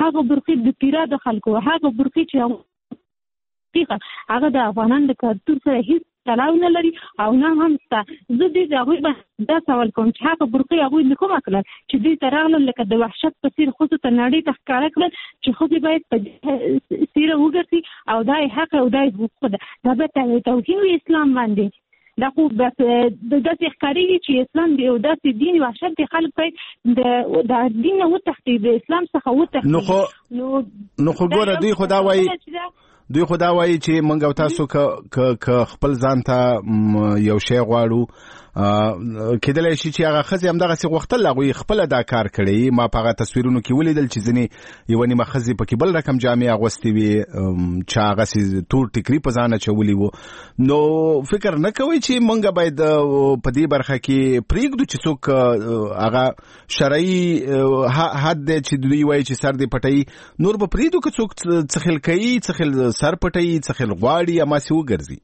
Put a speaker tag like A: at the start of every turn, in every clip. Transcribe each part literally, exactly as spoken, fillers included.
A: هغه برخې د پیرا د خلکو هغه برخې چې هغه د افغانانو د کلتور سره هیڅ تلاو نه لري او نه هم ستا زه دې هغوی به دا سوال کوم چې هغه برخې هغوی نه کومه کړل چې دوی ته راغلل لکه د وحشت په څېر ښځو ته نړۍ ته ښکاره کړل چې ښځې باید په څېره وګرځي او دا یې حق او دا یې حقوق ده دا به توهین وي اسلام باندې دا خو بس داسې ښکارېږي چې اسلام دی او داسې دین وحشت دی خلک باید د دین نه وتښتي د اسلام څخه وتښتي
B: نو خو نو خو ګوره دوی خو دا وایي دوی خو دا وایي چې موږ او تاسو که خپل ځان ته یو شی غواړو کېدلی شي چې هغه ښځې همدغسې غوښتل هغوی خپله دا کار کړی ما په هغه تصویرونو کې ولیدل چې ځینې یوه نیمه ښځې پکې بل رقم جامې اغوستې وي چې هغسې تور ټیکري په ځان اچولي وو نو فکر نه کوئ چې موږ باید په دې برخه کې پرېږدو چې څوک هغه شرعي حد دی چې دوی وایي چې سر دې پټوي نور به پرېږدو که څوک څه خیل کوي څه خیل سر پټوي څه خیل غواړي هماسې وګرځي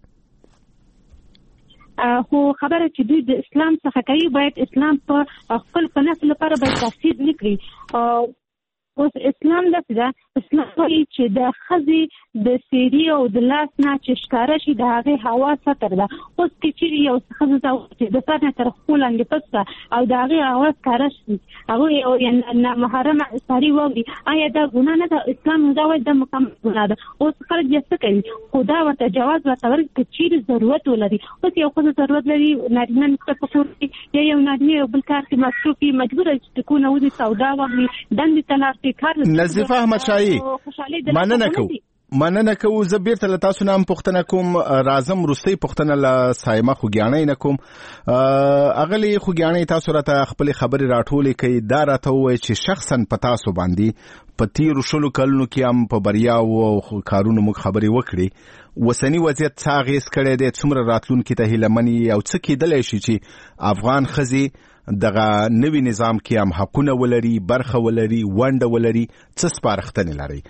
A: خو خبره چې دوی د اسلام څخه کوي باید اسلام په خپل په نفس لپاره باید تفسیر نه کړي اوس اسلام داسې ده اسلام وایي چې د ښځې د سیري او د لاس نه چې ښکاره شي د هغې هوا ستر ده اوس که چېرې یو ښځه ته چې د سر نه تر پښو لاندې پټ ده او د هغې هوا ښکاره شي هغوی نامحرمه ساري واوري آیا دا ګناه نه ده اسلام دا وایي دا مکمل ګناه ده اوس خلک بیا څه کوي خو دا ورته جواز ورته ورکړي که چېرې ضرورت ولري اوس یو ښځه ضرورت لري نارینه نسبت په کور کې یا یو نارینه یو بل کار کې مصروف وي مجبوره چې ټکونه وځي سودا واخلي دندې ته لاړ شي
B: نظیفه احمد شاهي مننه کوو مننه کوو زه بیرته له تاسو نه هم پوښتنه کوم راځم وروستۍ پوښتنه له صایمه خوږیاڼۍ نه کوم اغلې خوږیاڼۍ تاسو راته خپلې خبرې راټولې کوي دا راته ووایي چې شخصا په تاسو باندې په تیرو شلو کلونو کې هم په بریاو او کارونو موږ خبرې وکړې وسنی وضعیت څه اغېز کړی دی څومره راتلونکي ته هیله من یې او څه کېدلی شي چې افغان ښځې دغه نوی نظام کې هم حقونه ولري برخه ولري ونډه ولري څه سپارښتنې لرئ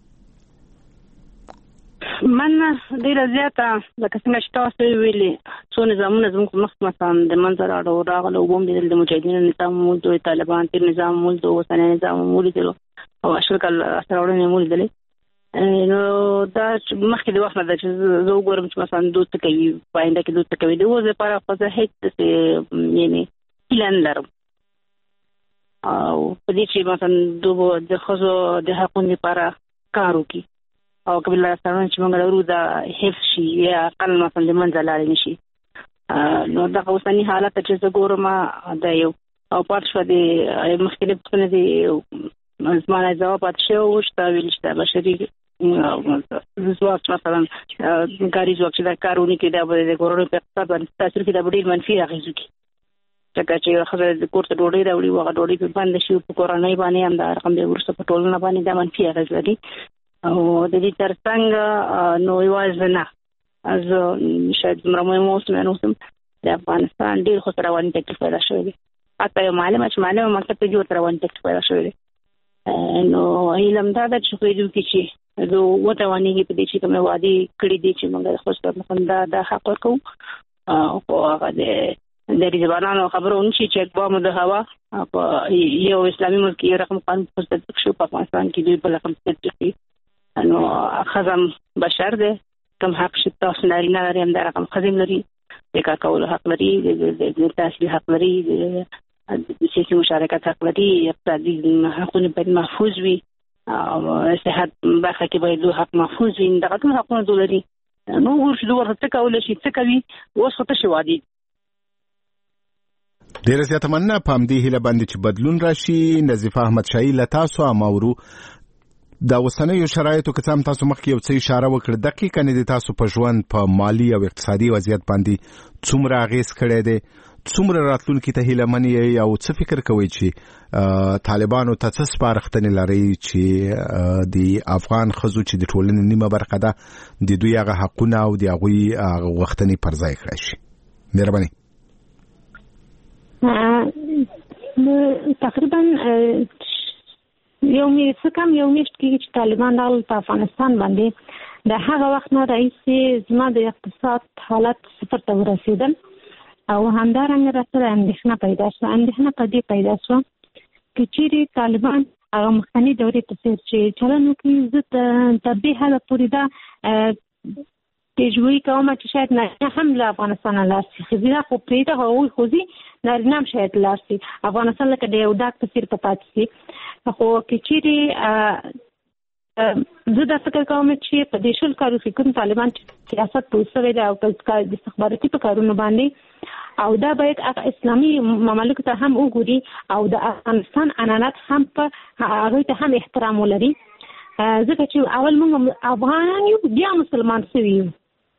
C: من ډېره زیاته لکه څنګه چې تاسو ویلې څو نظامونه زموږ په مخ مثلا د منځه راغله راغله اوبه هم لیدل د مجاهدینو نظام مو ولیدلو طالبان تېر نظام مو ولیدلو اوسنی نظام مو ولیدلو او اشرک لاسته راوړنې مو ولیدلې نو دا مخکې د وخت نه ده چې زه وګورم چې مثلا دوی څه کوي په آینده کې دوی څه کوي د اوس لپاره خو زه هېڅ داسې یعنې هیله نه لرم او په دې چې مثلا دوی د ښځو د حقونو لپاره کار وکړي او قبل لاسته راوړنې چې موږ لرو دا حفظ شي یا اقل مثلا د منځه لاړې نه شي نو دغه اوسني حالت چې زه ګورم دا یو او پاتې شوه د مخکې پوښتنې د زما نه ځواب پاتې شوی و چې دا ویل چې دا بشري ځواک مثلا کاري ځواک چې دا کار ونه کړي دا به د کورونو په اقتصاد باندې تاثیر کړي دا به ډېر منفي اغېز وکړي ځکه چې یوه ښځه د کور ته ډوډۍ راوړي او هغه ډوډۍ پرې بنده شي په کورنۍ باندې هم دا رقم بیا وروسته په ټولنه باندې دا منفي اغېز لري او د دې تر څنګ نو یوازې نه زه شاید دومره مهم اوسم یا نه اوسم د افغانستان ډېر خو سره رواني تکلیف پیدا شوی دی حتی یو معلمه چې معلمه مکتب ته ځي ورته رواني تکلیف پیدا شوی دی نو هیله همدا ده چې خدای دې وکړي چې زه وتوانېږي په دې چې کومې وعدې کړي دي چې موږ د ښځو مثلا دا دا حق ورکوو خو هغه د د ریزبانانو خبره ونه شي چې اقوامو د هوا په یو اسلامي ملک یو رقم قانون په تطبیق شو په افغانستان کې دوی بل رقم تطبیق کړي نو ښځه بشر دی کوم حق چې تاسو نارینه لري همدا رقم ښځې لري د کار کولو حق لري د تحصیل حق لري د سیاسي مشارکت حق لري اقتصادي حقونه باید محفوظ وي او صحت برخه کې باید حق محفوظ وي دغه ټول حقونه دوی لري نو ورته دوی ورته څه کولی شي څه کوي اوس خو تشې وعدې
B: ډېره زیاته مننه په همدې هیله باندې چې بدلون راشي نظیفه احمد شاهي له تاسو هم اورو دا اوسنیو شرایطو که څه هم تاسو مخکې یو څه اشاره وکړه دقیقاً د تاسو په ژوند په مالي او اقتصادي وضعیت باندې څومره اغېز کړی دی څومره راتلونکي ته هیله من یې او څه فکر کوئ چې طالبانو ته څه سپارښتنې لرئ چې د افغان ښځو چې د ټولنې نیمه برخه ده د دوی هغه حقونه او د هغوی هغه غوښتنې پر ځای کړی شي مهرباني
A: تقریبا یو می څه کم یو میاشت کېږي چې طالبان راغلل په افغانستان باندې د هغه وخت نه راهیسې زما د اقتصاد حالت صفر ته ورسېدل او همدارنګه راسره اندېښنه پیدا شوه اندېښنه په دې پیدا شوه که چیرې طالبان هغه مخکنی دورې په څیر چې چلن وکړي زه تر دې حده پورې دا پیشګویي کوم چې شاید نه هم له افغانستان لاړ شي ښځینه خو پرېږده هغوی ښځې نارینه هم شاید لاړ شي افغانستان لکه د یو ډاک په څیر په پاتې شي خو که چیرې زه دا فکر کوم چې په دې شل کالو کې کوم طالبان چې سیاست پوه شوی دی او په استخباراتي په کارونو باندې او دا باید اسلامي ممالکو ته هم وګوري او د افغانستان عنعنات هم په هغوی ته هم احترام ولري ځکه چې اول موږ افغانان یو بیا مسلمان شوي یو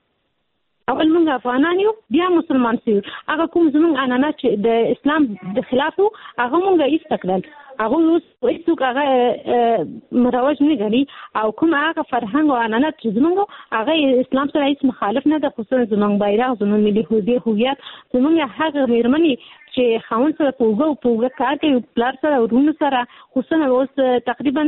A: اول موږ افغانان یو بیا مسلمان شوي هغه کوم زموږ عنعنات چې د اسلام د خلاف وو هغه موږ ایسته کړل هغه اوس هیڅوک هغه مروج نه ګڼي او کوم هغه فرهنګ او عنعنات چې زموږ هغه اسلام سره هیڅ مخالف نه ده خصوصا زموږ بیرغ زموږ ملي هویت زموږ هغه مېرمنې چې خاوند سره په اوږه په اوږه کار کوي پلار سره ورونو سره خصوصا اوس تقریبا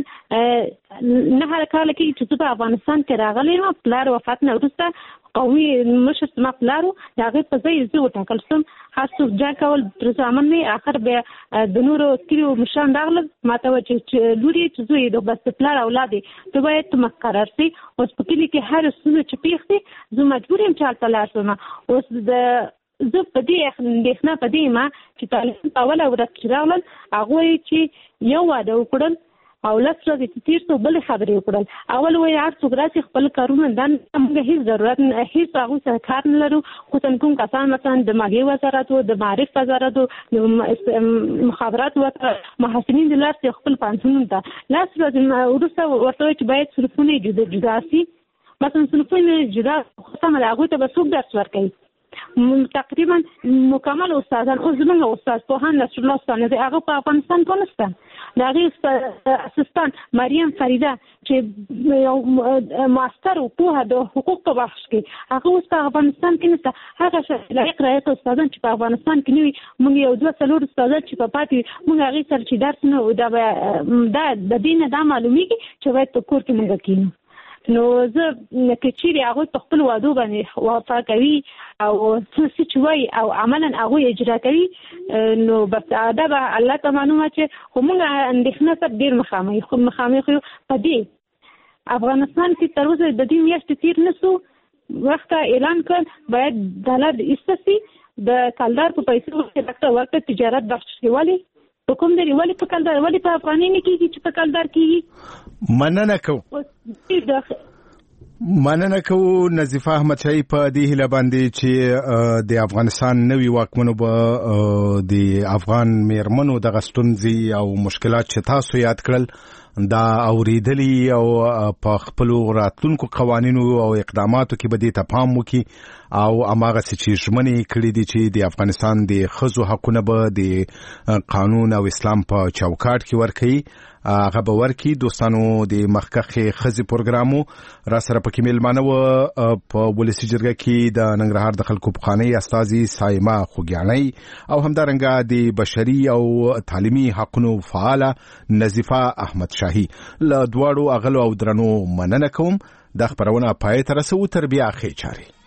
A: نه هر کال کې چې په افغانستان کې راغلی نو پلار وفات نه وروسته قومي مشر ما پلارو د هغې په ځای زه وټاکل شوم هر څوک جنګ کول پر زامن نه اخر بیا د نورو کلیو مشران راغلل ما ته وایي چې لور یې چې زوی یې د بس پلار اولاد یې ته باید ته مقرر شي اوس په کلي کې هر ستونزه چې پېښ شي زه مجبور یم چې هلته لاړ شم اوس د زه په دې اندېښنه په دې ما چې طالبان په اوله ورځ چې راغلل هغوی چې یو واده وکړل او لس ورځې تېر شو بلې خبرې وکړل اول وایي هر څوک راشي خپل کارونه دا موږ هېڅ ضرورت هېڅ هغوی سره کار نه لرو خصوصا کوم کسان مثلا د مالیې وزارت و د معارف وزارت و د مخابرات وزارت محصلین د لاس خپل پوهنتونونو ته لس ورځې وروسته ورته وایي چې باید صنفونه جدا جدا شي مثلا صنفونه جدا سمه ده هغوی ته به څوک درس ورکوي تقریبا مکمل استادان خو زموږ استاد پوهان نصر الله استاد دی هغه په افغانستان کې نشته د هغې اسسټانټ مریم فریده چې یو ماستر او پوهه د حقوق په بخش کې هغه اوس په افغانستان کې نشته هغه لایق رایق استادان چې په افغانستان کې نه وي موږ یو دوه څلور استادان چې په پاتې موږ هغې سره چې درس نه دا د دې نه دا معلومیږي چې باید په کور کې موږ کینو نو زه که چیرې هغوی په خپل وعدو باندې وفا کوي او څه چې وایي او عملا هغوی اجرا کوي نو بس دا به الله ته معلومه چې خو موږ اندېښنه سره ډېر مخامخ خو مخامخ یو په دې افغانستان کې تر اوسه د دې میاشتې تېر نه شو وخته اعلان کړ باید ډالر ایسته شي د کلدار په پیسو ورته ورته تجارت بخش شي ولې په کوم دی ولې په کلدار ولې په افغاني نه کېږي چې په کلدار کېږي
B: مننه کوم مننه کوو نظیفه احمد شاهي په دې هیله باندې چې د افغانستان نوي واکمنو به د افغان میرمنو دغه ستونزې او مشکلات چې تاسو یاد کړل دا اوریدلی او په خپل راتلونکو قوانینو او اقداماتو کې به دې ته پام وکړي او هماغه چې ژمنې کړي دي چې د افغانستان د ښځو حقونه به د قانون او اسلام په چوکاټ کې ورکړي هغه به ورکړي دوستانو د مخکښې ښځې پروګرامو را سره پکې میلمانه وه په ولسي جرګه کې د ننګرهار د خلکو پخوانۍ استازي سایمه خوږیاڼۍ او همدارنګه د بشري او تعلیمي حقونو فعاله نظیفه احمد شاهي له دواړو اغلو او درنو مننه کوم د خبرونه پای ته رسو تر بیا خې چاري